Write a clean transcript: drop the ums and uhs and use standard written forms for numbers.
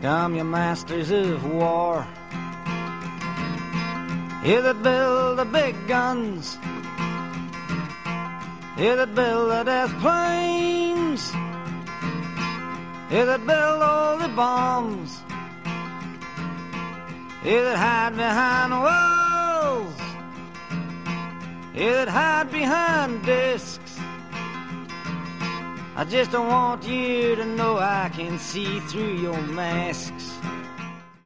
Come, you masters of war, you that build the big guns, you that build the death planes, you that build all the bombs, you that hide behind walls, you that hide behind discs. I just don't want you to know I can see through your masks.